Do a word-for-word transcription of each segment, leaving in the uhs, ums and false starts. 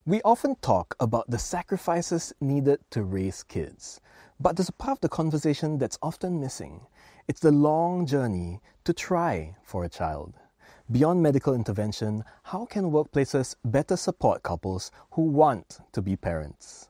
We often talk about the sacrifices needed to raise kids, but there's a part of the conversation that's often missing. It's the long journey to try for a child. Beyond medical intervention, how can workplaces better support couples who want to be parents?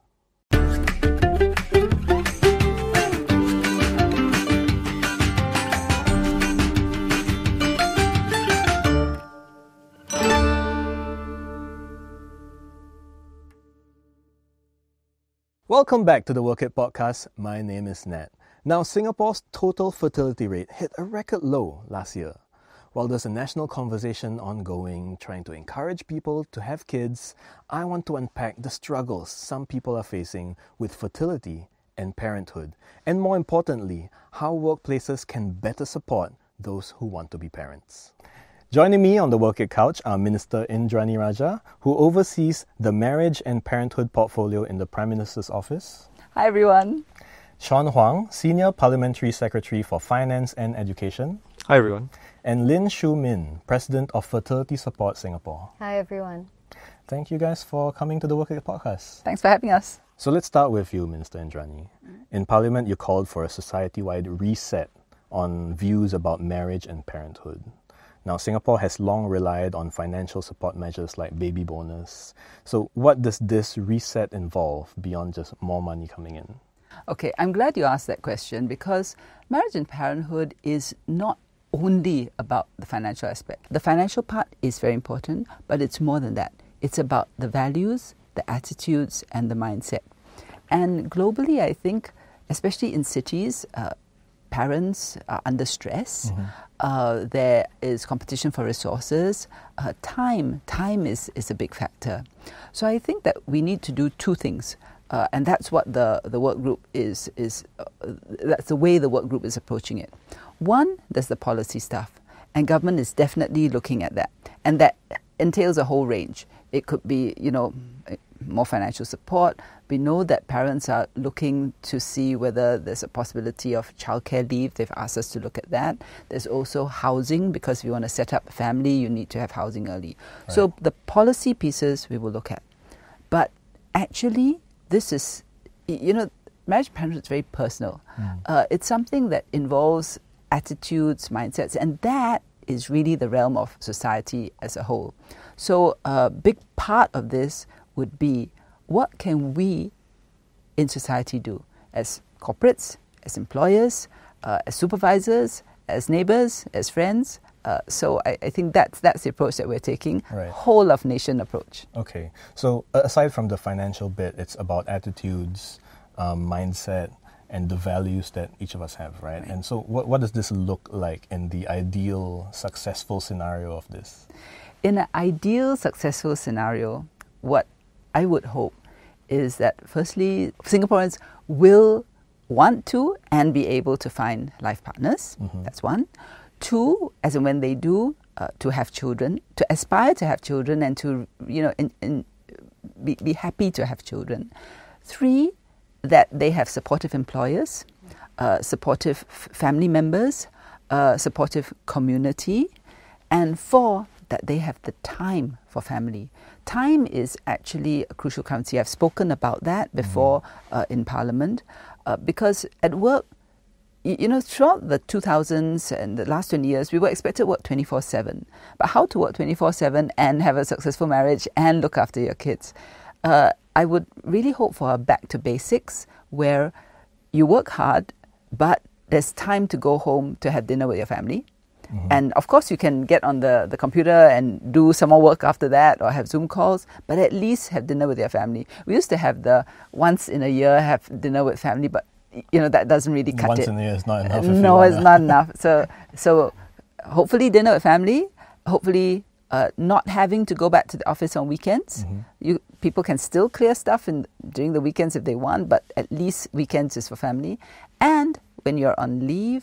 Welcome back to the Work It podcast. My name is Nat. Now, Singapore's total fertility rate hit a record low last year. While there's a national conversation ongoing trying to encourage people to have kids, I want to unpack the struggles some people are facing with fertility and parenthood, and more importantly, how workplaces can better support those who want to be parents. Joining me on the Work It couch are Minister Indranee Rajah, who oversees the Marriage and Parenthood portfolio in the Prime Minister's office. Hi everyone. Sean Huang, Senior Parliamentary Secretary for Finance and Education. Hi everyone. And Lin Shu Min, President of Fertility Support Singapore. Hi everyone. Thank you guys for coming to the Work It podcast. Thanks for having us. So let's start with you, Minister Indranee. In Parliament, you called for a society-wide reset on views about marriage and parenthood. Now, Singapore has long relied on financial support measures like baby bonus. So what does this reset involve beyond just more money coming in? Okay, I'm glad you asked that question because marriage and parenthood is not only about the financial aspect. The financial part is very important, but it's more than that. It's about the values, the attitudes, and the mindset. And globally, I think, especially in cities, uh, parents are under stress. Mm-hmm. Uh, there is competition for resources. Uh, time, time is, is a big factor. So I think that we need to do two things, uh, and that's what the, the work group is. is uh, that's the way the work group is approaching it. One, there's the policy stuff, and government is definitely looking at that, and that entails a whole range. It could be, you know, more financial support. We know that parents are looking to see whether there's a possibility of childcare leave. They've asked us to look at that. There's also housing, because if you want to set up a family, you need to have housing early. Right. So the policy pieces we will look at. But actually, this is, you know, marriage and parenthood is very personal. Mm. Uh, it's something that involves attitudes, mindsets, and that is really the realm of society as a whole. So a big part of this would be, what can we in society do as corporates, as employers, uh, as supervisors, as neighbours, as friends? Uh, so I, I think that's that's the approach that we're taking, right. Whole of nation approach. Okay, so uh, aside from the financial bit, it's about attitudes, um, mindset, and the values that each of us have, right? right. And so what, what does this look like in the ideal, successful scenario of this? In an ideal, successful scenario, what I would hope is that firstly, Singaporeans will want to and be able to find life partners. Mm-hmm. That's one. Two, as and when they do, uh, to have children, to aspire to have children and to, you know, in, in, be, be happy to have children. Three, that they have supportive employers, uh, supportive f- family members, uh, supportive community. And four, that they have the time for family. Time is actually a crucial currency. I've spoken about that before mm-hmm. uh, in Parliament, uh, because at work, you, you know, throughout the two thousands and the last twenty years, we were expected to work twenty-four seven. But how to work twenty-four seven and have a successful marriage and look after your kids? Uh, I would really hope for a back to basics where you work hard, but there's time to go home to have dinner with your family. Mm-hmm. And of course, you can get on the, the computer and do some more work after that or have Zoom calls, but at least have dinner with your family. We used to have the once in a year have dinner with family, but you know that doesn't really cut once it. Once in a year is not enough. No, it's not enough. So, so hopefully dinner with family, hopefully uh, not having to go back to the office on weekends. Mm-hmm. You people can still clear stuff in, during the weekends if they want, but at least weekends is for family. And when you're on leave,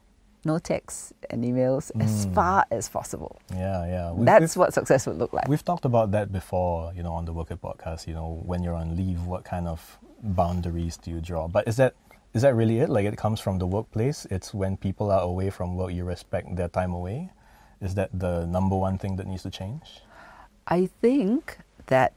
no texts and emails mm. as far as possible. Yeah, yeah. We've, That's we've, what success would look like. We've talked about that before, you know, on the Work It podcast. You know, when you're on leave, what kind of boundaries do you draw? But is that is that really it? Like, it comes from the workplace. It's when people are away from work, you respect their time away. Is that the number one thing that needs to change? I think that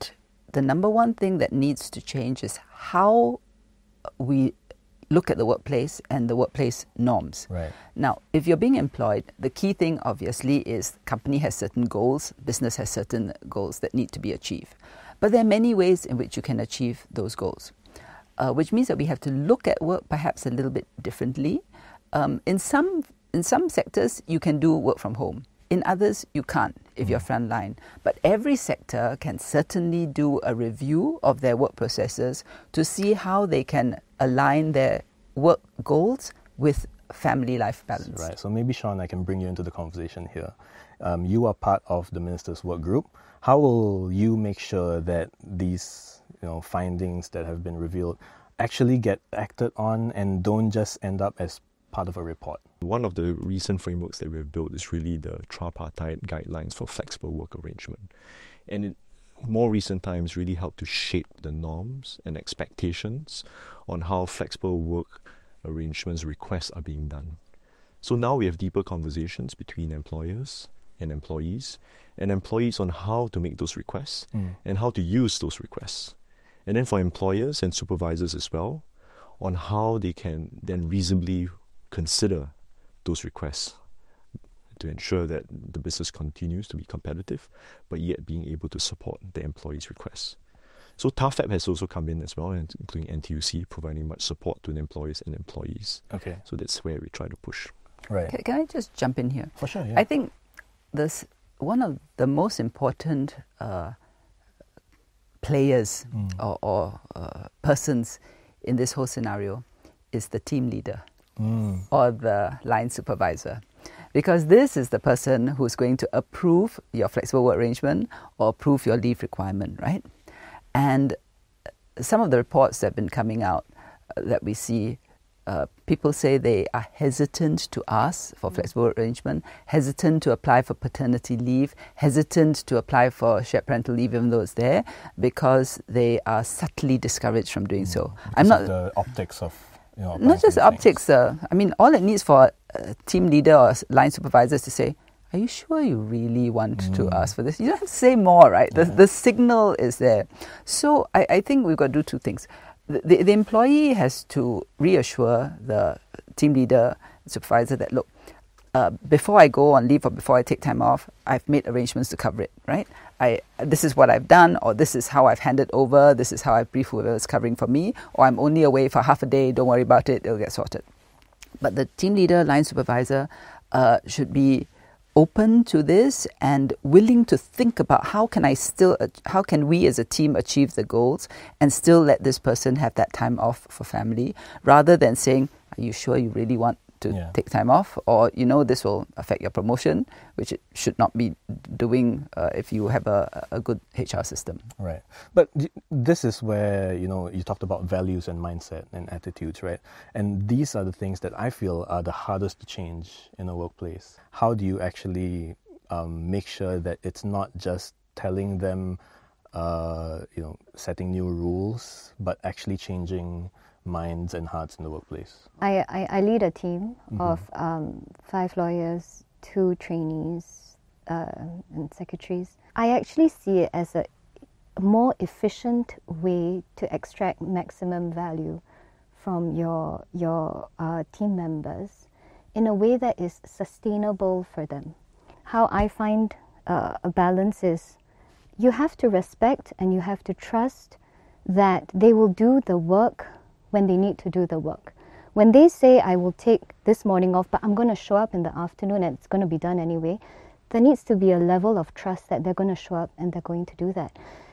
the number one thing that needs to change is how we look at the workplace and the workplace norms. Right. Now, if you're being employed, the key thing obviously is the company has certain goals, business has certain goals that need to be achieved. But there are many ways in which you can achieve those goals, uh, which means that we have to look at work perhaps a little bit differently. Um, in some in some sectors, you can do work from home. In others, you can't if mm. you're frontline. But every sector can certainly do a review of their work processes to see how they can align their work goals with family life balance. Right. So maybe, Sean, I can bring you into the conversation here. Um, you are part of the Minister's Work Group. How will you make sure that these, you know, findings that have been revealed actually get acted on and don't just end up as part of a report? One of the recent frameworks that we have built is really the tripartite guidelines for flexible work arrangement. And in more recent times really helped to shape the norms and expectations on how flexible work arrangements requests are being done. So now we have deeper conversations between employers and employees, and employees on how to make those requests mm. and how to use those requests. And then for employers and supervisors as well, on how they can then reasonably consider those requests to ensure that the business continues to be competitive, but yet being able to support the employees' requests. So T A F E P has also come in as well, including N T U C, providing much support to the employers and employees. Okay. So that's where we try to push. Right. Can, can I just jump in here? For sure, yeah. I think this one of the most important uh, players mm. or, or uh, persons in this whole scenario is the team leader mm. or the line supervisor. Because this is the person who's going to approve your flexible work arrangement or approve your leave requirement, right? And some of the reports that have been coming out uh, that we see, uh, people say they are hesitant to ask for flexible work arrangement, hesitant to apply for paternity leave, hesitant to apply for shared parental leave even though it's there, because they are subtly discouraged from doing mm. so. Because I'm not of the optics of, you know, not just the optics. Uh, I mean, all it needs for a team leader or line supervisors to say, are you sure you really want mm. to ask for this? You don't have to say more, right? The, yeah. the signal is there. So I, I think we've got to do two things. The, the, the employee has to reassure the team leader, supervisor that, look, uh, before I go on leave or before I take time off, I've made arrangements to cover it, right? I This is what I've done, or this is how I've handed over, this is how I've briefed whoever's covering for me, or I'm only away for half a day, don't worry about it, it'll get sorted. But the team leader, line supervisor uh, should be open to this and willing to think about how can I still, how can we as a team achieve the goals and still let this person have that time off for family, rather than saying, are you sure you really want to yeah. take time off, or you know this will affect your promotion, which it should not be doing uh, if you have a, a good H R system. Right. But this is where, you know, you talked about values and mindset and attitudes, right? And these are the things that I feel are the hardest to change in a workplace. How do you actually um, make sure that it's not just telling them, uh, you know, setting new rules, but actually changing minds and hearts in the workplace? I, I, I lead a team mm-hmm. of um, five lawyers, two trainees uh, and secretaries. I actually see it as a more efficient way to extract maximum value from your, your uh, team members in a way that is sustainable for them. How I find uh, a balance is you have to respect and you have to trust that they will do the work when they need to do the work. When they say, I will take this morning off, but I'm going to show up in the afternoon and it's going to be done anyway, there needs to be a level of trust that they're going to show up and they're going to do that.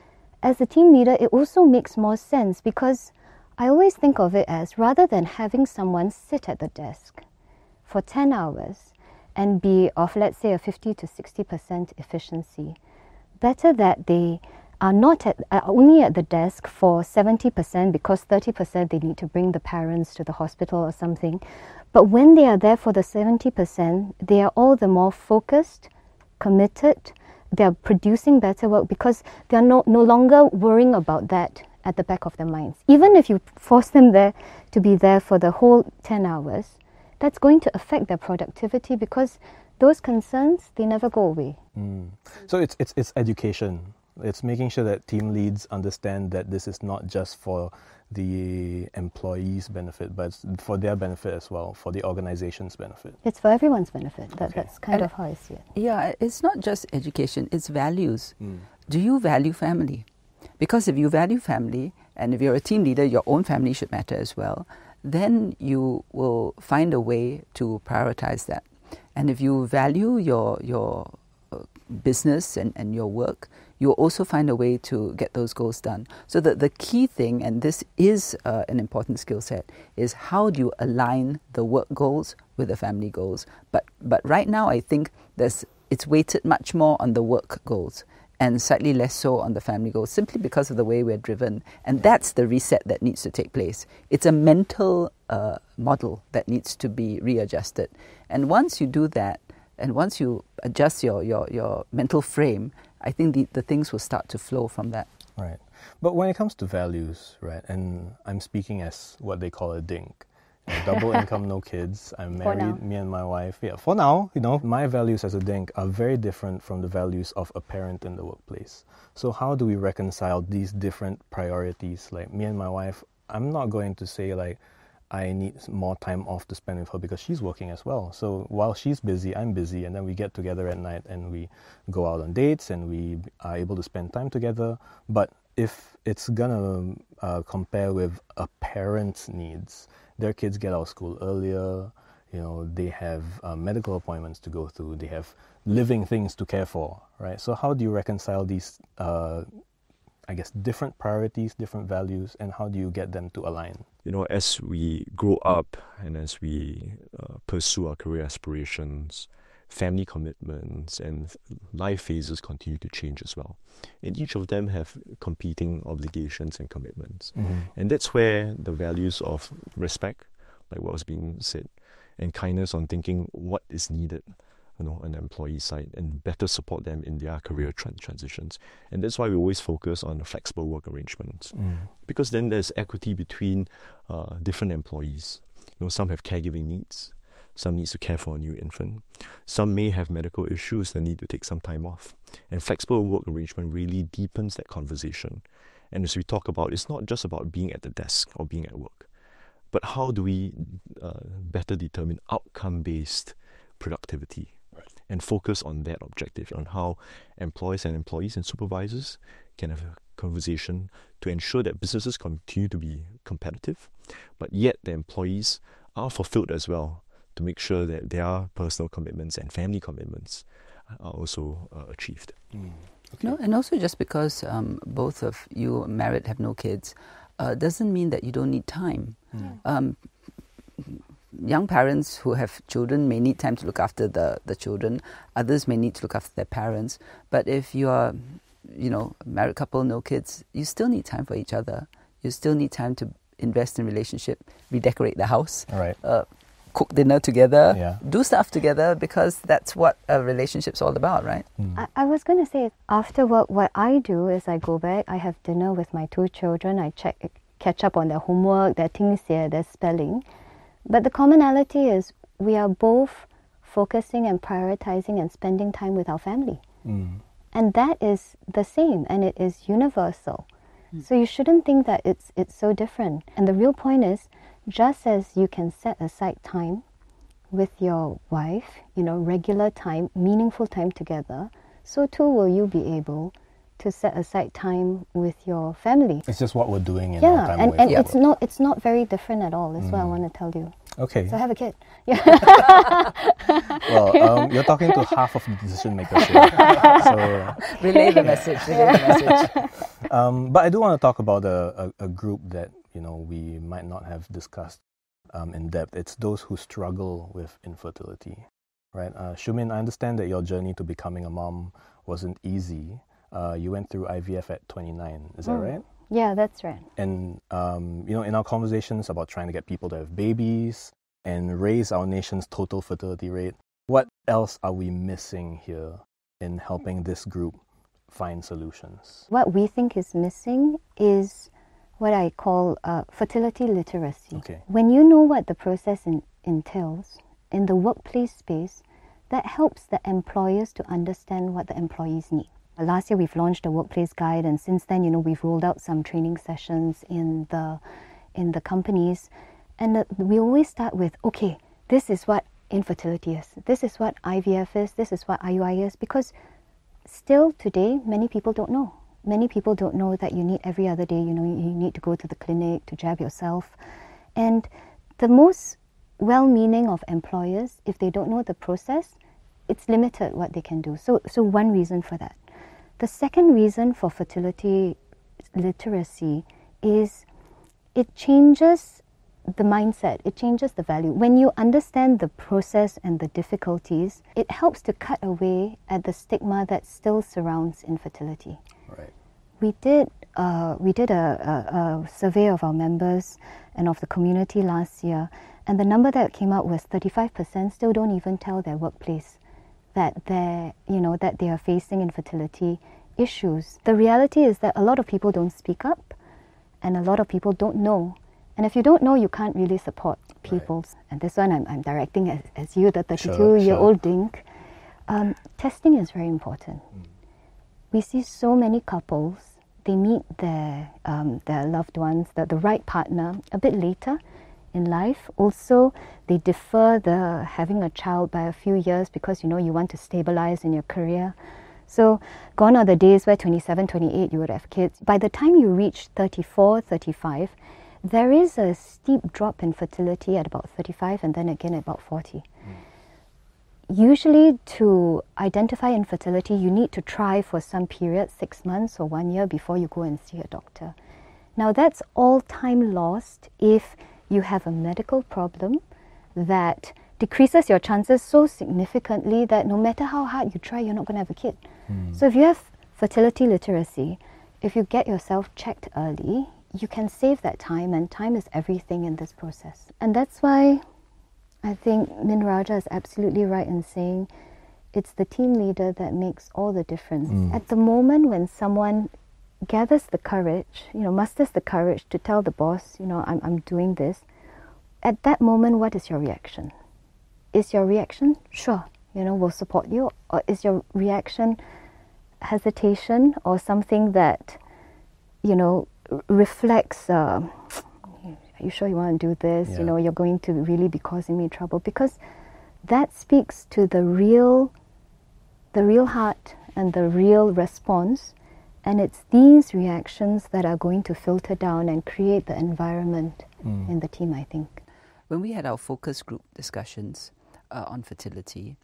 As a team leader, it also makes more sense because I always think of it as, rather than having someone sit at the desk for ten hours and be of, let's say, a fifty to sixty percent efficiency, better that they are not at, uh, only at the desk for seventy percent because thirty percent they need to bring the parents to the hospital or something. But when they are there for the seventy percent, they are all the more focused, committed, they are producing better work because they are no, no longer worrying about that at the back of their minds. Even if you force them there to be there for the whole ten hours, that's going to affect their productivity because those concerns, they never go away. Mm. So it's, it's, it's education It's making sure that team leads understand that this is not just for the employees' benefit, but it's for their benefit as well, for the organization's benefit. It's for everyone's benefit. That, Okay. That's kind And- of how I see it. Yeah, it's not just education, it's values. Mm. Do you value family? Because if you value family, and if you're a team leader, your own family should matter as well, then you will find a way to prioritize that. And if you value your your uh, business and, and your work, you'll also find a way to get those goals done. So that the key thing, and this is uh, an important skill set, is how do you align the work goals with the family goals. But but right now, I think there's it's weighted much more on the work goals and slightly less so on the family goals, simply because of the way we're driven. And that's the reset that needs to take place. It's a mental uh, model that needs to be readjusted. And once you do that, and once you adjust your, your, your mental frame, I think the, the things will start to flow from that. Right. But when it comes to values, right, and I'm speaking as what they call a dink, you know, double income, no kids, I'm For married, now. me and my wife. Yeah, for now, you know, my values as a dink are very different from the values of a parent in the workplace. So how do we reconcile these different priorities? Like me and my wife, I'm not going to say like, I need more time off to spend with her because she's working as well. So while she's busy, I'm busy, and then we get together at night and we go out on dates and we are able to spend time together. But if it's gonna uh, compare with a parent's needs, their kids get out of school earlier, you know, they have uh, medical appointments to go through, they have living things to care for, right? So how do you reconcile these, uh, I guess, different priorities, different values, and how do you get them to align? You know, as we grow up and as we uh, pursue our career aspirations, family commitments and life phases continue to change as well. And each of them have competing obligations and commitments. Mm-hmm. And that's where the values of respect, like what was being said, and kindness on thinking what is needed, you know, on the employee side, and better support them in their career tran- transitions. And that's why we always focus on flexible work arrangements, Mm. because then there's equity between uh, different employees. You know, some have caregiving needs, some needs to care for a new infant, some may have medical issues that need to take some time off. And flexible work arrangement really deepens that conversation. And as we talk about, it's not just about being at the desk or being at work, but how do we uh, better determine outcome-based productivity, right, and focus on that objective, on how employers and employees and supervisors can have a conversation to ensure that businesses continue to be competitive, but yet the employees are fulfilled as well, to make sure that their personal commitments and family commitments are also uh, achieved. Mm. No, and also just because um, both of you are married, have no kids, uh, doesn't mean that you don't need time. Mm. Um, young parents who have children may need time to look after the, the children. Others may need to look after their parents. But if you are, you know, a married couple, no kids, you still need time for each other. You still need time to invest in relationship, redecorate the house, All right. uh, cook dinner together, Yeah. do stuff together, because that's what a relationship's all about, right? Mm. I, I was going to say, after work, what I do is I go back, I have dinner with my two children, I check, catch up on their homework, their things here, their spelling. But the commonality is we are both focusing and prioritizing and spending time with our family. Mm. And that is the same, and it is universal. So you shouldn't think that it's it's so different. And the real point is, just as you can set aside time with your wife, you know, regular time, meaningful time together, so too will you be able to set aside time with your family. It's just what we're doing in our Yeah, time and, away and from it's work. not it's not very different at all. That's what I want to tell you. Okay. So have a kid. Yeah. Well, um, you're talking to half of the decision makers here. So, Relay the message, relay the message. um, but I do want to talk about a, a, a group that, you know, we might not have discussed um, in depth. It's those who struggle with infertility, right? Uh, Shumin, I understand that your journey to becoming a mom wasn't easy. Uh, you went through I V F at twenty-nine, is that Mm. right? Yeah, that's right. And, um, you know, in our conversations about trying to get people to have babies and raise our nation's total fertility rate, what else are we missing here in helping this group find solutions? What we think is missing is what I call uh, fertility literacy. Okay. When you know what the process in, entails in the workplace space, that helps the employers to understand what the employees need. Last year we've launched a workplace guide, and since then, you know, we've rolled out some training sessions in the in the companies. And we always start with, okay, this is what infertility is. This is what I V F is. This is what I U I is. Because still today, many people don't know. Many people don't know that you need every other day, you know, you need to go to the clinic to jab yourself. And the most well-meaning of employers, if they don't know the process, it's limited what they can do. So, so one reason for that. The second reason for fertility literacy is it changes the mindset, it changes the value. When you understand the process and the difficulties, it helps to cut away at the stigma that still surrounds infertility. Right. We did uh, we did a, a, a survey of our members and of the community last year, and the number that came out was thirty-five percent still don't even tell their workplace that they're, you know, that they are facing infertility issues. The reality is that a lot of people don't speak up, and a lot of people don't know. And if you don't know, you can't really support people. Right. And this one I'm, I'm directing as, as you, the thirty-two-year-old sure, sure. dink. Um, testing is very important. Mm. We see so many couples, they meet their um, their loved ones, the, the right partner, a bit later in life. Also, they defer the having a child by a few years because, you know, you want to stabilize in your career. So gone are the days where twenty-seven, twenty-eight, you would have kids. By the time you reach thirty-four, thirty-five, there is a steep drop in fertility at about thirty-five and then again at about forty. Mm. Usually to identify infertility, you need to try for some period, six months or one year before you go and see a doctor. Now that's all time lost if you have a medical problem that decreases your chances so significantly that no matter how hard you try, you're not going to have a kid. Mm. So if you have fertility literacy, if you get yourself checked early, you can save that time, and time is everything in this process. And that's why I think Min Raja is absolutely right in saying it's the team leader that makes all the difference. Mm. At the moment when someone gathers the courage, you know, musters the courage to tell the boss, you know, I'm, I'm doing this, at that moment, what is your reaction? Is your reaction, sure, you know, we'll support you? Or is your reaction hesitation or something that, you know, reflects, uh, are you sure you want to do this? Yeah. You know, you're going to really be causing me trouble? Because that speaks to the real, the real heart and the real response. And it's these reactions that are going to filter down and create the environment mm. in the team, I think. When we had our focus group discussions uh, on fertility,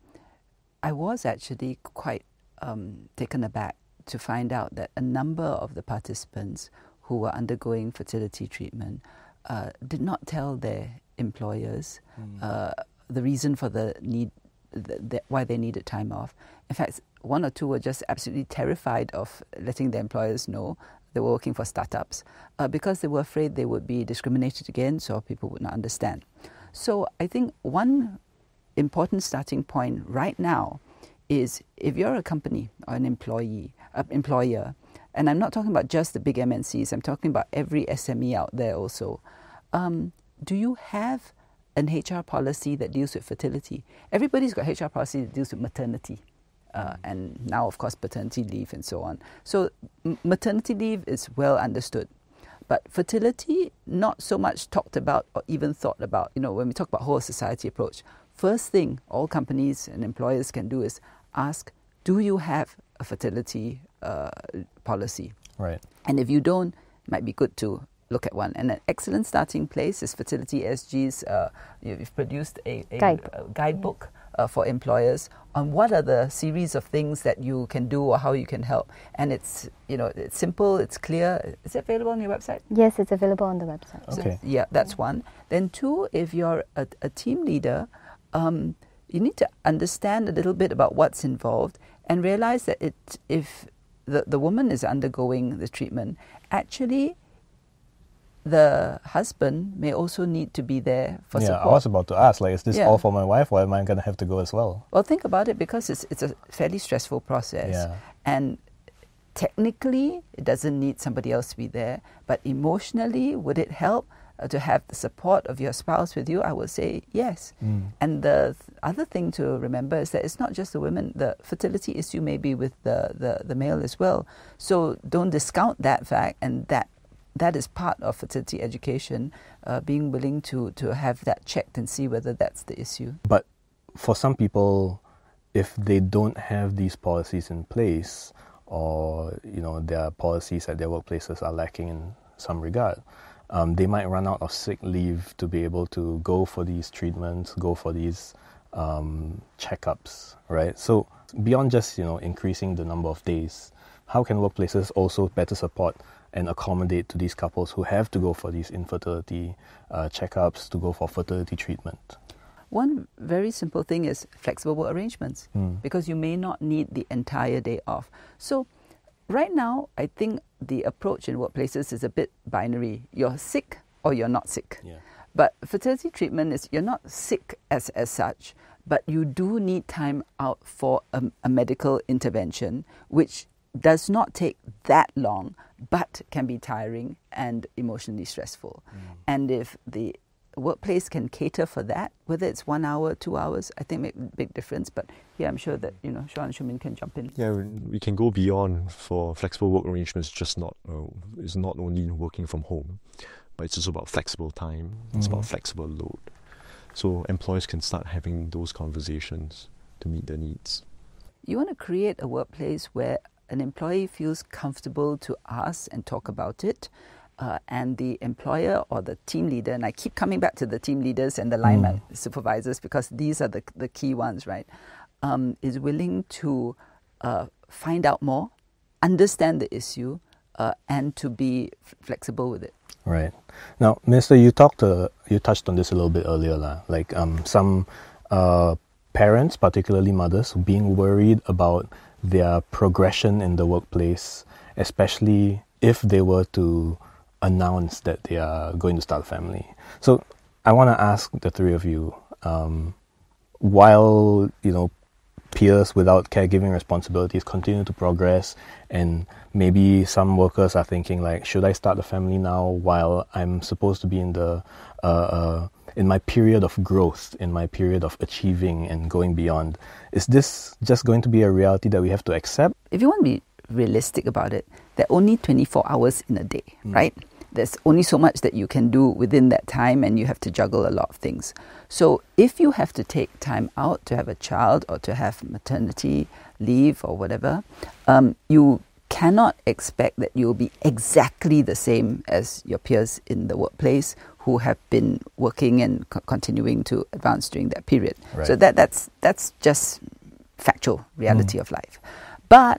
I was actually quite um, taken aback to find out that a number of the participants who were undergoing fertility treatment uh, did not tell their employers mm. uh, the reason for the need, the, the, why they needed time off. In fact, one or two were just absolutely terrified of letting their employers know they were working for startups uh, because they were afraid they would be discriminated against or people would not understand. So I think one important starting point right now is if you're a company or an employee, uh, employer, and I'm not talking about just the big M N Cs, I'm talking about every S M E out there also. Um, do you have an H R policy that deals with fertility? Everybody's got H R policy that deals with maternity. Uh, and now, of course, paternity leave and so on. So m- maternity leave is well understood. But fertility, not so much talked about or even thought about. You know, when we talk about whole society approach, first thing all companies and employers can do is ask, do you have a fertility uh, policy? Right. And if you don't, it might be good to look at one. And an excellent starting place is Fertility S G's, uh, you've produced a, a, Guide. a guidebook uh, for employers on what are the series of things that you can do or how you can help. And it's, you know, it's simple, it's clear. Is it available on your website? Yes, it's available on the website. Okay. So, yeah, that's one. Then two, if you're a, a team leader, um, you need to understand a little bit about what's involved and realize that it, if the, the woman is undergoing the treatment, actually the husband may also need to be there for yeah, support. I was about to ask, like, is this yeah. all for my wife, or am I going to have to go as well? Well, think about it, because it's it's a fairly stressful process. Yeah. And technically, it doesn't need somebody else to be there, but emotionally, would it help? uh, to have the support of your spouse with you, I would say yes. Mm. And the th- other thing to remember is that it's not just the women. The fertility issue may be with the, the, the male as well. So don't discount that fact, and that that is part of fertility education, uh, being willing to, to have that checked and see whether that's the issue. But for some people, if they don't have these policies in place, or you know their policies at their workplaces are lacking in some regard, um, they might run out of sick leave to be able to go for these treatments, go for these um, checkups, right? So beyond just you know increasing the number of days, how can workplaces also better support and accommodate to these couples who have to go for these infertility uh, checkups, to go for fertility treatment? One very simple thing is flexible work arrangements, Mm. because you may not need the entire day off. So right now, I think the approach in workplaces is a bit binary. You're sick or you're not sick. Yeah. But fertility treatment is you're not sick as, as such, but you do need time out for a, a medical intervention, which does not take that long, but can be tiring and emotionally stressful. Mm. And if the workplace can cater for that, whether it's one hour, two hours, I think make a big difference. But yeah, I'm sure that, you know, Sean and Shumin can jump in. Yeah, we we can go beyond for flexible work arrangements. Just not uh, it's not only working from home, but it's also about flexible time. It's Mhm. about flexible load. So employers can start having those conversations to meet their needs. You want to create a workplace where an employee feels comfortable to ask and talk about it, uh, and the employer or the team leader, and I keep coming back to the team leaders and the line Mm. supervisors because these are the, the key ones, right, um, is willing to uh, find out more, understand the issue, uh, and to be f- flexible with it. Right. Now, Minister, you talked, uh, you touched on this a little bit earlier, lah. Like um, some uh, parents, particularly mothers, being worried about their progression in the workplace, especially if they were to announce that they are going to start a family. So, I want to ask the three of you, um, while you know peers without caregiving responsibilities continue to progress, and maybe some workers are thinking like, should I start a family now while I'm supposed to be in the uh, uh, in my period of growth, in my period of achieving and going beyond? Is this just going to be a reality that we have to accept? If you want to be realistic about it, there are only twenty-four hours in a day, mm. right? There's only so much that you can do within that time, and you have to juggle a lot of things. So if you have to take time out to have a child or to have maternity leave or whatever, um, you cannot expect that you'll be exactly the same as your peers in the workplace who have been working and co- continuing to advance during that period. Right. So that that's that's just factual reality Mm. of life. But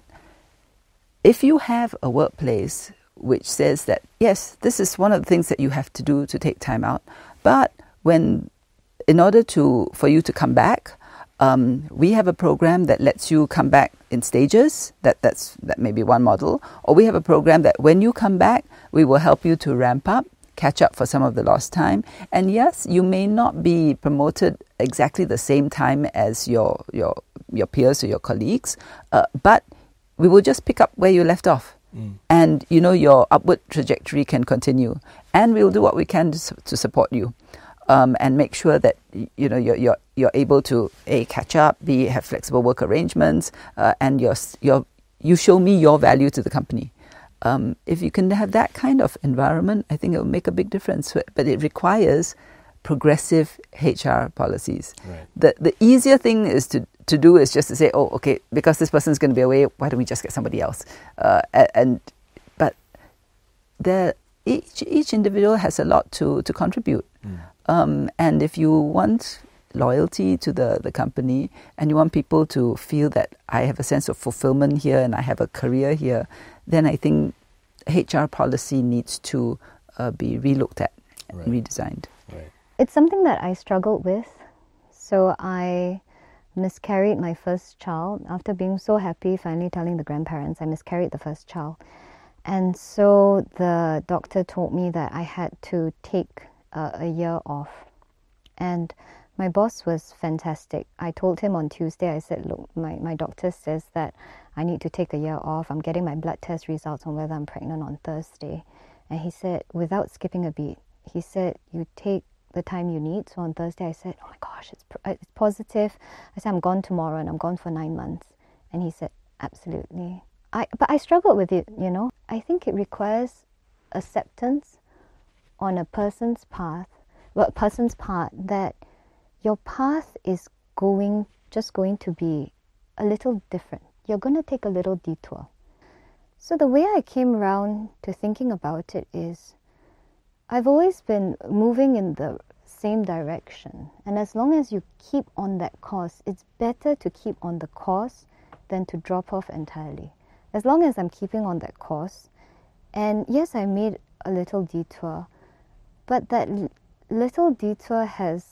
if you have a workplace which says that, yes, this is one of the things that you have to do to take time out, but when, in order to for you to come back, um, we have a program that lets you come back in stages. That that's that may be one model. Or we have a program that when you come back, we will help you to ramp up, catch up for some of the lost time. And yes, you may not be promoted exactly the same time as your your your peers or your colleagues, uh, but we will just pick up where you left off. Mm. And, you know, your upward trajectory can continue. And we'll do what we can to, su- to support you um, and make sure that, you know, you're, you're, you're able to, A, catch up, B, have flexible work arrangements, uh, and you're, you're, you show me your value to the company. Um, if you can have that kind of environment, I think it will make a big difference. But it requires progressive H R policies. Right. The the easier thing is to, to do is just to say, oh, okay, because this person's going to be away, why don't we just get somebody else? Uh, and but the each each individual has a lot to to contribute. Mm. Um, and if you want loyalty to the, the company and you want people to feel that I have a sense of fulfillment here and I have a career here, then I think H R policy needs to uh, be relooked at Right. and redesigned. Right. It's something that I struggled with. So I miscarried my first child. After being so happy, finally telling the grandparents, I miscarried the first child. And so the doctor told me that I had to take uh, a year off. And my boss was fantastic. I told him on Tuesday, I said, look, my, my doctor says that I need to take a year off. I'm getting my blood test results on whether I'm pregnant on Thursday. And he said, without skipping a beat, he said, you take the time you need. So on Thursday, I said, oh my gosh, it's, it's positive. I said, I'm gone tomorrow and I'm gone for nine months. And he said, absolutely. I, but I struggled with it, you know. I think it requires acceptance on a person's path, well, a person's part, that your path is going, just going to be a little different. You're going to take a little detour. So the way I came around to thinking about it is, I've always been moving in the same direction. And as long as you keep on that course, it's better to keep on the course than to drop off entirely. As long as I'm keeping on that course, and yes, I made a little detour, but that l- little detour has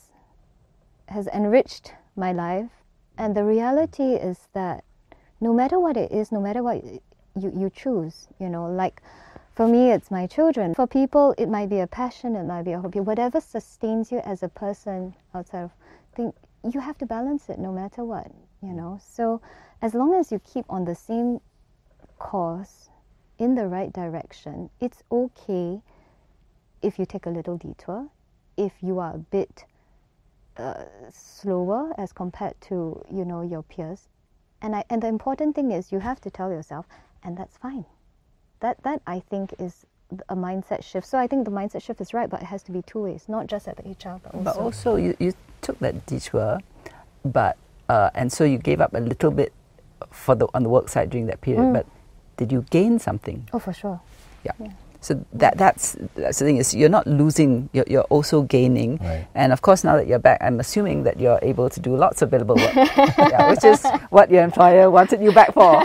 has enriched my life. And the reality is that no matter what it is, no matter what you, you choose, you know, like for me, it's my children. For people, it might be a passion, it might be a hobby. Whatever sustains you as a person outside of, I think you have to balance it no matter what, you know. So as long as you keep on the same course in the right direction, it's okay if you take a little detour, if you are a bit uh, slower as compared to, you know, your peers. And I and the important thing is you have to tell yourself, and that's fine. That that I think is a mindset shift. So I think the mindset shift is right, but it has to be two ways, not just at the H R, but also. But also, you, you took that detour, but uh, and so you gave up a little bit for the on the work side during that period. Mm. But did you gain something? Oh, for sure. Yeah. yeah. So that that's, that's the thing is you're not losing, you're, you're also gaining. Right. And of course, now that you're back, I'm assuming that you're able to do lots of billable work, yeah, which is what your employer wanted you back for.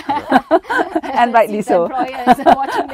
And rightly so. Employers are watching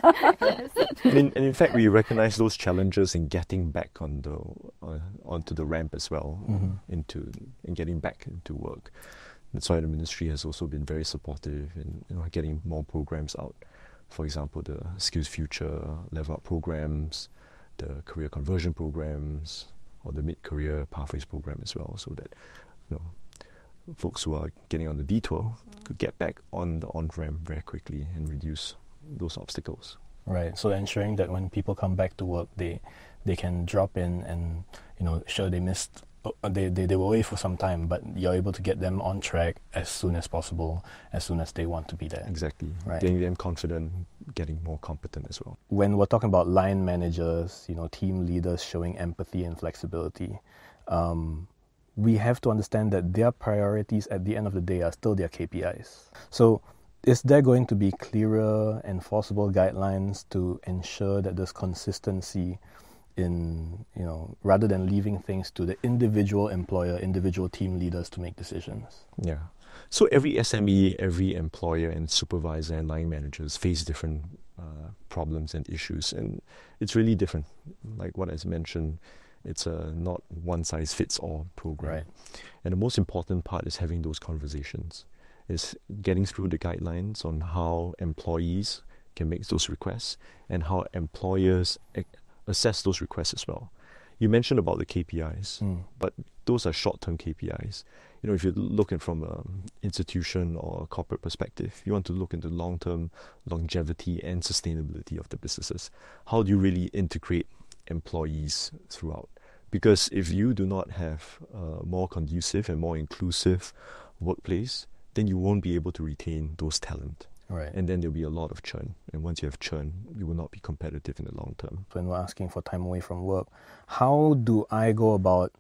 this. And in, and in fact, we recognize those challenges in getting back on the uh, onto the ramp as well, mm-hmm. into in getting back into work. That's why the ministry has also been very supportive in, you know, getting more programs out. For example, the Skills Future Level Up programs, the career conversion programs, or the mid-career pathways program as well, so that, you know, folks who are getting on the detour could get back on the on-ramp very quickly and reduce those obstacles. Right. So ensuring that when people come back to work, they they can drop in and, you know, sure they missed. They, they they were away for some time, but you're able to get them on track as soon as possible, as soon as they want to be there. Exactly. Right. Getting them confident, getting more competent as well. When we're talking about line managers, you know, team leaders showing empathy and flexibility, um, we have to understand that their priorities at the end of the day are still their K P Is. So is there going to be clearer, enforceable guidelines to ensure that there's consistency in, you know, rather than leaving things to the individual employer, individual team leaders to make decisions? Yeah. So every S M E, every employer and supervisor and line managers face different uh, problems and issues, and it's really different. Like what I mentioned, it's a not one-size-fits-all program. Right. And the most important part is having those conversations, is getting through the guidelines on how employees can make those requests and how employers ac- assess those requests as well. You mentioned about the K P Is, mm. but those are short-term K P Is. You know, if you're looking from an institution or a corporate perspective, you want to look into long-term longevity and sustainability of the businesses. How do you really integrate employees throughout? Because if you do not have a more conducive and more inclusive workplace, then you won't be able to retain those talent. Right. And then there'll be a lot of churn. And once you have churn, you will not be competitive in the long term. When we're asking for time away from work, how do I go about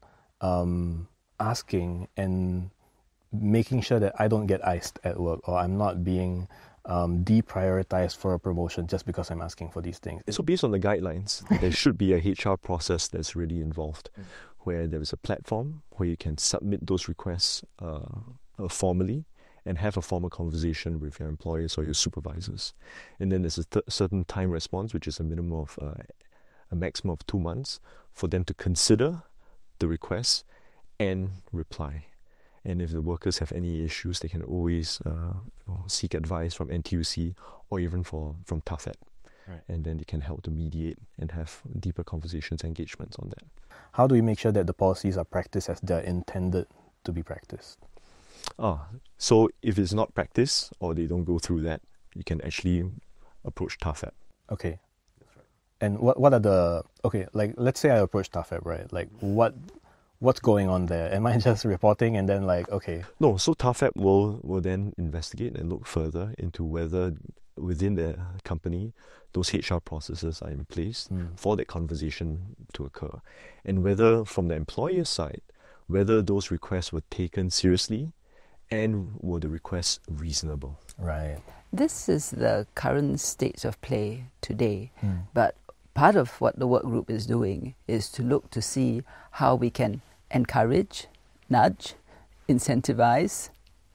um, asking and making sure that I don't get iced at work, or I'm not being um, deprioritized for a promotion just because I'm asking for these things? So based on the guidelines, there should be a H R process that's really involved, mm. where there is a platform where you can submit those requests uh, uh, formally, and have a formal conversation with your employers or your supervisors. And then there's a th- certain time response, which is a minimum of uh, a maximum of two months for them to consider the request and reply. And if the workers have any issues, they can always uh, seek advice from N T U C or even for from T A F E D. Right. And then they can help to mediate and have deeper conversations and engagements on that. How do we make sure that the policies are practiced as they're intended to be practiced? Ah, so if it's not practiced or they don't go through that, you can actually approach T A F E D. Okay. That's right. And what what are the okay? Like, let's say I approach TAFEP, right? Like, what what's going on there? Am I just reporting and then like okay? No, so TAFEP will will then investigate and look further into whether within the company those H R processes are in place Mm. for that conversation to occur, and whether from the employer side, whether those requests were taken seriously, and were the requests reasonable. Right. This is the current state of play today, Mm. but part of what the work group is doing is to look to see how we can encourage, nudge, incentivize,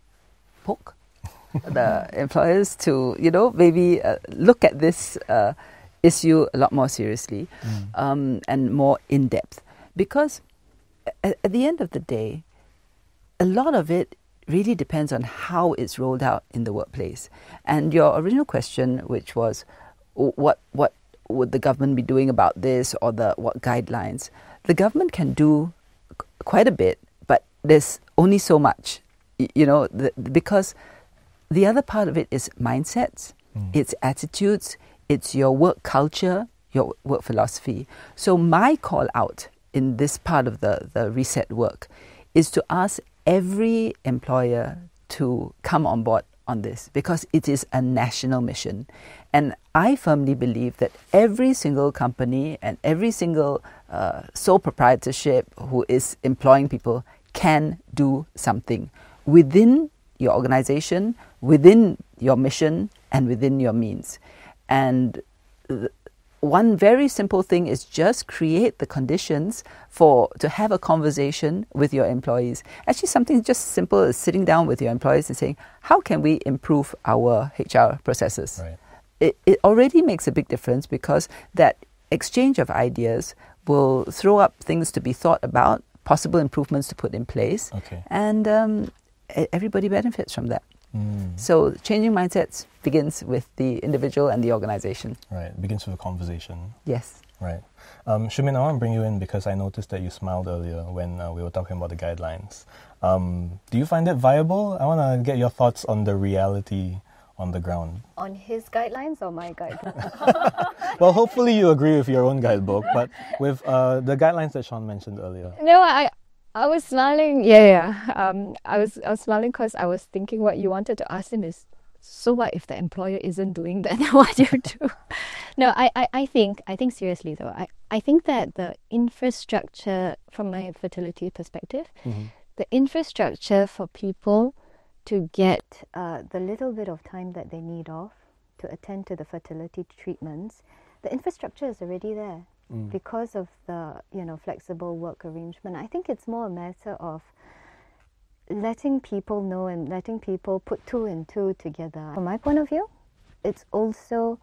poke the employers to, you know, maybe uh, look at this uh, issue a lot more seriously Mm. um, and more in depth. Because at, at the end of the day, a lot of it really depends on how it's rolled out in the workplace. And your original question, which was, w- what what would the government be doing about this, or the what guidelines? The government can do c- quite a bit, but there's only so much, y- you know, the, because the other part of it is mindsets, Mm. it's attitudes, it's your work culture, your work philosophy. So my call out in this part of the, the reset work is to ask every employer to come on board on this, because it is a national mission. And I firmly believe that every single company and every single uh, sole proprietorship who is employing people can do something within your organization, within your mission, and within your means. And th- one very simple thing is just create the conditions for to have a conversation with your employees. Actually, something just simple as sitting down with your employees and saying, how can we improve our H R processes? Right. It, it already makes a big difference, because that exchange of ideas will throw up things to be thought about, possible improvements to put in place, Okay. and um, e- everybody benefits from that. Mm. So changing mindsets begins with the individual and the organization. Right. Begins with a conversation. Yes. Right. Um, Shumin, I want to bring you in because I noticed that you smiled earlier when uh, we were talking about the guidelines. Um, do you find that viable? I want to get your thoughts on the reality on the ground. On his guidelines or my guidelines? Well, hopefully you agree with your own guidebook, but with uh, the guidelines that Sean mentioned earlier. No, I I was smiling. Yeah, yeah. Um, I was I was smiling because I was thinking what you wanted to ask him is, so what if the employer isn't doing that? What do you do? No, I, I, I think I think seriously though, I, I think that the infrastructure from my fertility perspective, Mm-hmm. the infrastructure for people to get uh, the little bit of time that they need off to attend to the fertility treatments, the infrastructure is already there. Mm. Because of the, you know, flexible work arrangement. I think it's more a matter of letting people know and letting people put two and two together. From my point of view, it's also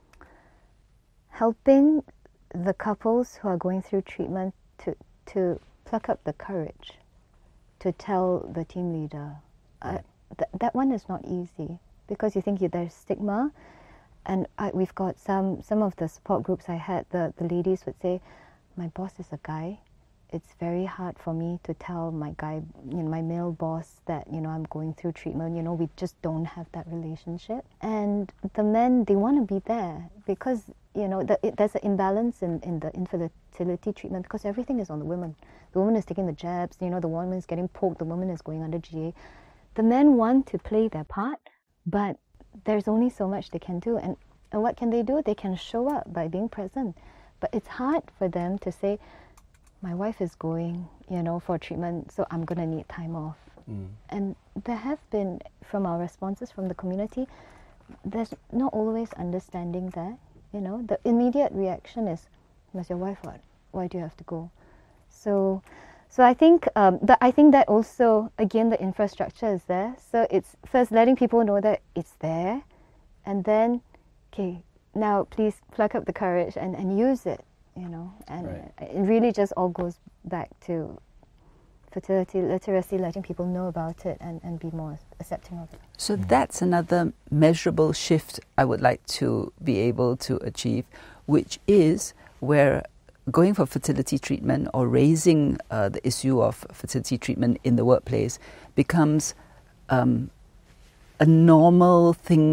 helping the couples who are going through treatment to, to pluck up the courage to tell the team leader. Uh, th- that one is not easy, because you think you, there's stigma. And I, we've got some, some of the support groups I had, the, the ladies would say, my boss is a guy. It's very hard for me to tell my guy, you know, my male boss that, you know, I'm going through treatment. You know, we just don't have that relationship. And the men, they want to be there because, you know, the, it, there's an imbalance in, in the infertility treatment because everything is on the woman. The woman is taking the jabs, you know, the woman is getting poked, the woman is going under G A. The men want to play their part, but there's only so much they can do. And, and what can they do? They can show up by being present. But it's hard for them to say, my wife is going, you know, for treatment, so I'm going to need time off. Mm. And there have been, from our responses from the community, there's not always understanding there. You know, the immediate reaction is, was your wife what? Why do you have to go? So, so I think um, that I think that also, again, the infrastructure is there. So it's first letting people know that it's there, and then, okay, now please pluck up the courage and, and use it. You know, and Right. it really just all goes back to fertility literacy, letting people know about it and, and be more accepting of it. So that's another measurable shift I would like to be able to achieve, which is where going for fertility treatment or raising uh, the issue of fertility treatment in the workplace becomes um, a normal thing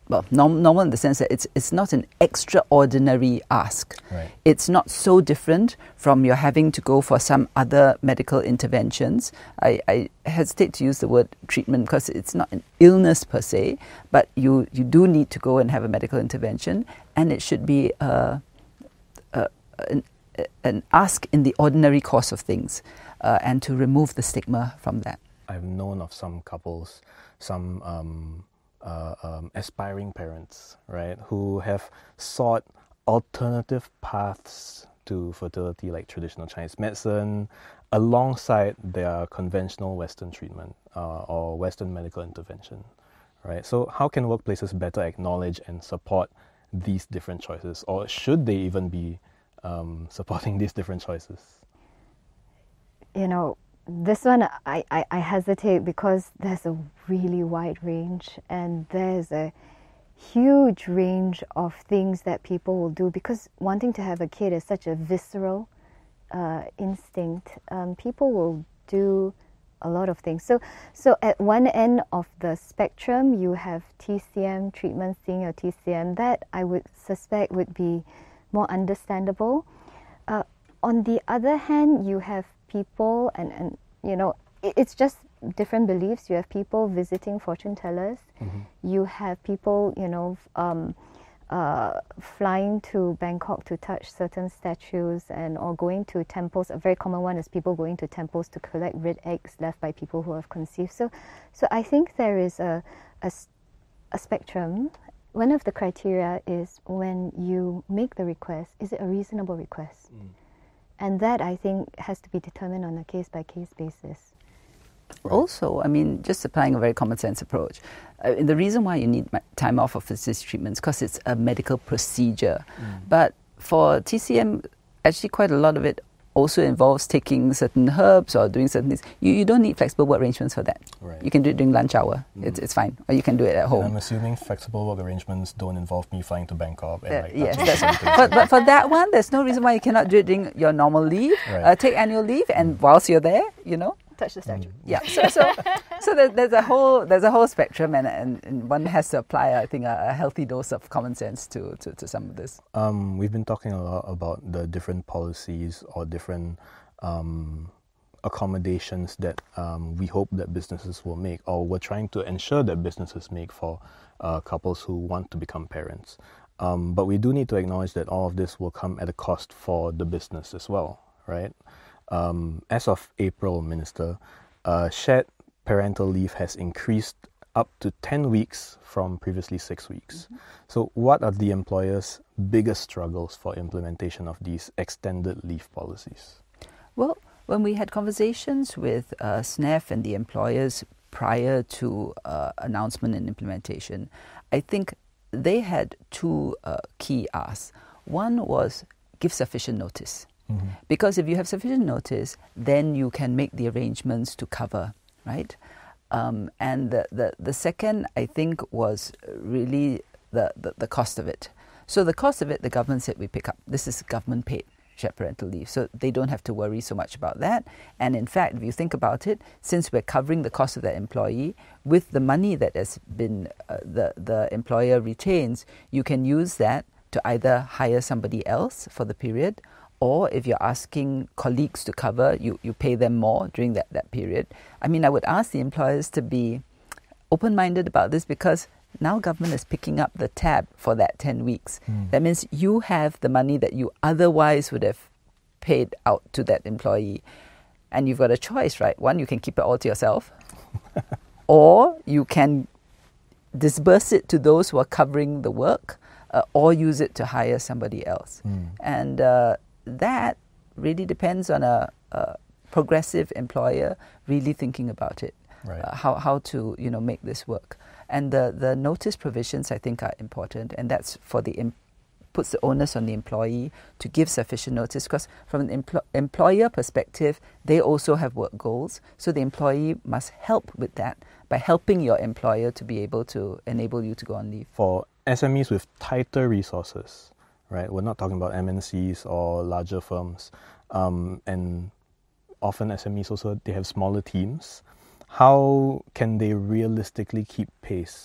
well, norm, normal in the sense that it's it's not an extraordinary ask. Right. It's not so different from your having to go for some other medical interventions. I, I hesitate to use the word treatment because it's not an illness per se, but you, you do need to go and have a medical intervention, and it should be a, a, an, an ask in the ordinary course of things, uh, and to remove the stigma from that. I've known of some couples, some um, uh, um, aspiring parents, right, who have sought alternative paths to fertility, like traditional Chinese medicine, alongside their conventional Western treatment uh, or Western medical intervention, right? So how can workplaces better acknowledge and support these different choices, or should they even be um, supporting these different choices? You know, this one I, I, I hesitate because there's a really wide range, and there's a huge range of things that people will do, because wanting to have a kid is such a visceral uh, instinct. Um, people will do a lot of things. So, so at one end of the spectrum, you have T C M treatment, seeing your T C M. That I would suspect would be more understandable. Uh, on the other hand, you have people, and, and you know, it, it's just different beliefs. You have people visiting fortune tellers. Mm-hmm. You have people, you know, um, uh, flying to Bangkok to touch certain statues, and or going to temples. A very common one is people going to temples to collect red eggs left by people who have conceived. So, so I think there is a, a, a spectrum. One of the criteria is when you make the request, is it a reasonable request? Mm. And that, I think, has to be determined on a case-by-case basis. Right. Also, I mean, just applying a very common sense approach. Uh, the reason why you need time off for fertility treatments is because it's a medical procedure. Mm. But for T C M, actually quite a lot of it also involves taking certain herbs or doing certain things. You, you don't need flexible work arrangements for that. Right. You can do it during lunch hour. Mm. It's, it's fine. Or you can do it at home. And I'm assuming flexible work arrangements don't involve me flying to Bangkok. And uh, like yes, that's, but, but for that one, there's no reason why you cannot do it during your normal leave. Right. Uh, take annual leave, and mm. whilst you're there, you know, touch the statue. Mm. Yeah, so so, so there, there's a whole there's a whole spectrum, and, and, and one has to apply, I think, a, a healthy dose of common sense to, to, to some of this. Um, we've been talking a lot about the different policies or different um, accommodations that um, we hope that businesses will make, or we're trying to ensure that businesses make for uh, couples who want to become parents. Um, but we do need to acknowledge that all of this will come at a cost for the business as well, right? Um, as of April, Minister, uh, shared parental leave has increased up to ten weeks from previously six weeks. Mm-hmm. So what are the employers' biggest struggles for implementation of these extended leave policies? Well, when we had conversations with uh, S N E F and the employers prior to uh, announcement and implementation, I think they had two uh, key asks. One was give sufficient notice. Mm-hmm. Because if you have sufficient notice, then you can make the arrangements to cover, right? Um, and the, the, the second, I think, was really the, the, the cost of it. So the cost of it, the government said we pick up. This is government paid shared parental leave. So they don't have to worry so much about that. And in fact, if you think about it, since we're covering the cost of that employee, with the money that has been uh, the, the employer retains, you can use that to either hire somebody else for the period, or if you're asking colleagues to cover, you, you pay them more during that, that period. I mean, I would ask the employers to be open-minded about this, because now government is picking up the tab for that ten weeks. Mm. That means you have the money that you otherwise would have paid out to that employee. And you've got a choice, right? One, you can keep it all to yourself, or you can disburse it to those who are covering the work, uh, or use it to hire somebody else. Mm. And uh, that really depends on a, a progressive employer really thinking about it, right. uh, how how to you know make this work. And the, the notice provisions, I think, are important, and that's for the em- puts the onus on the employee to give sufficient notice, because from an empl- employer perspective, they also have work goals, so the employee must help with that by helping your employer to be able to enable you to go on leave. For S M Es with tighter resources, right? We're not talking about M N Cs or larger firms, um, and often S M Es also, they have smaller teams. How can they realistically keep pace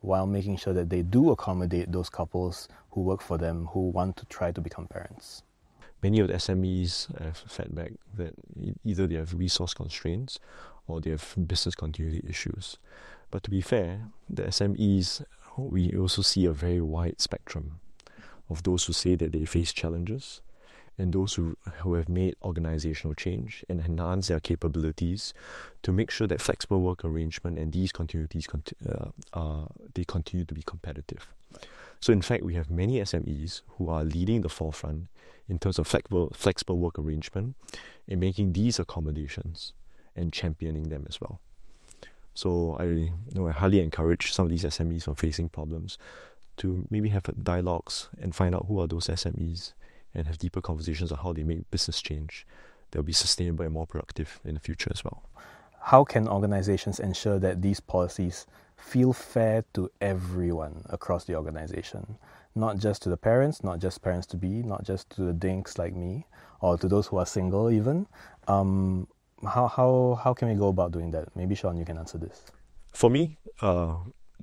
while making sure that they do accommodate those couples who work for them who want to try to become parents? Many of the S M Es have fed back that either they have resource constraints or they have business continuity issues. But to be fair, the S M Es, we also see a very wide spectrum of those who say that they face challenges and those who, who have made organizational change and enhance their capabilities to make sure that flexible work arrangement and these continuities uh, uh, they continue to be competitive. So in fact, we have many S M Es who are leading the forefront in terms of flexible, flexible work arrangement and making these accommodations and championing them as well. So I, you know, I highly encourage some of these S M Es who are facing problems to maybe have dialogues and find out who are those S M Es and have deeper conversations on how they make business change that will be sustainable and more productive in the future as well. How can organizations ensure that these policies feel fair to everyone across the organization? Not just to the parents, not just parents-to-be, not just to the dinks like me, or to those who are single even. Um, how, how, how can we go about doing that? Maybe, Sean, you can answer this. For me, uh,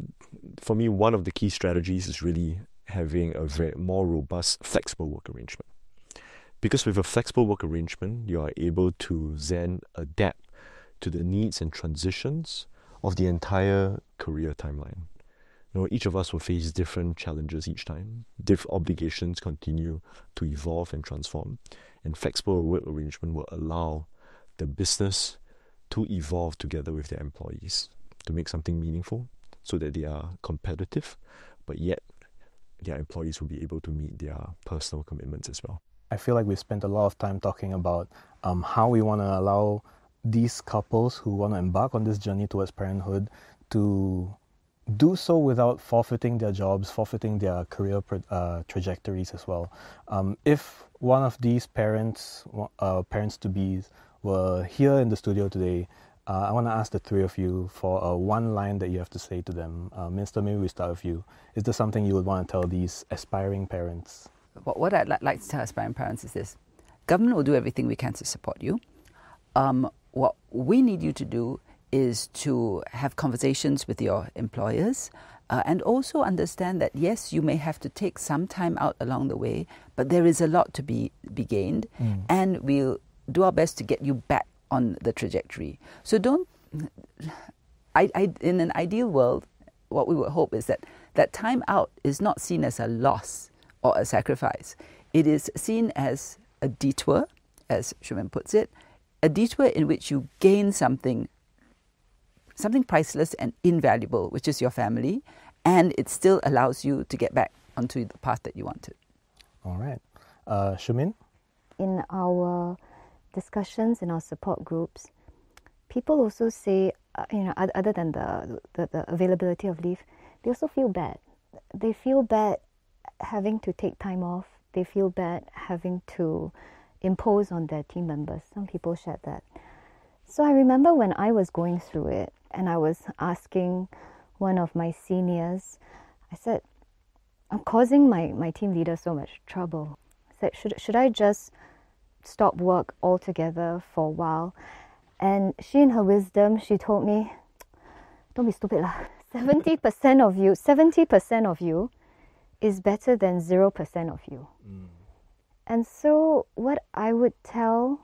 for me, one of the key strategies is really having a very more robust, flexible work arrangement. Because with a flexible work arrangement, you are able to then adapt to the needs and transitions of the entire career timeline. You know, each of us will face different challenges each time. Different obligations continue to evolve and transform. And flexible work arrangement will allow the business to evolve together with their employees to make something meaningful so that they are competitive, but yet their employees will be able to meet their personal commitments as well. I feel like we spent a lot of time talking about um, how we want to allow these couples who want to embark on this journey towards parenthood to do so without forfeiting their jobs, forfeiting their career uh, trajectories as well. Um, if one of these parents, uh, parents-to-be, were here in the studio today, uh, I want to ask the three of you for uh, one line that you have to say to them. Uh, Minister, maybe we start with you. Is there something you would want to tell these aspiring parents? What, what I'd li- like to tell aspiring parents is this. Government will do everything we can to support you. Um, what we need you to do is to have conversations with your employers uh, and also understand that, yes, you may have to take some time out along the way, but there is a lot to be, be gained, mm. and we'll do our best to get you back on the trajectory. So don't, I, I, in an ideal world, what we would hope is that that time out is not seen as a loss or a sacrifice. It is seen as a detour, as Shuman puts it, a detour in which you gain something something priceless and invaluable, which is your family, and it still allows you to get back onto the path that you wanted. All right. Uh, Shumin? In our discussions, in our support groups, people also say, uh, you know, other than the, the, the availability of leave, they also feel bad. They feel bad having to take time off. They feel bad having to impose on their team members. Some people shared that. So I remember when I was going through it and I was asking one of my seniors, I said, I'm causing my, my team leader so much trouble. I said, should, should I just stop work altogether for a while? And she, in her wisdom, she told me, don't be stupid lah. seventy percent of you, seventy percent of you is better than zero percent of you. Mm. And so what I would tell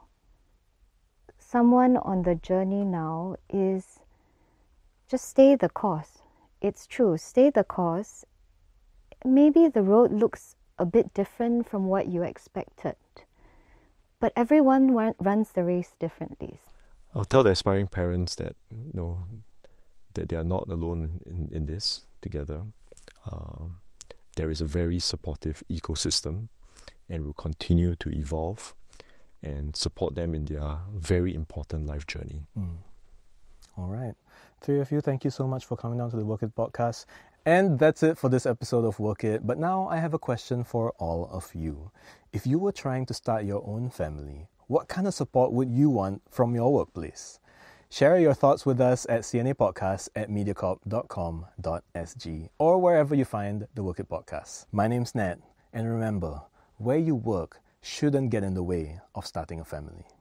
someone on the journey now is just stay the course. It's true, stay the course. Maybe the road looks a bit different from what you expected, but everyone run, runs the race differently. I'll tell the aspiring parents that, you know, that they are not alone in, in this together. Uh, there is a very supportive ecosystem and will continue to evolve and support them in their very important life journey. Mm. All right. Three of you, thank you so much for coming down to the Work It podcast. And that's it for this episode of Work It. But now I have a question for all of you. If you were trying to start your own family, what kind of support would you want from your workplace? Share your thoughts with us at c n a podcast at mediacorp dot com dot s g or wherever you find the Work It podcast. My name's Nat, and remember, where you work shouldn't get in the way of starting a family.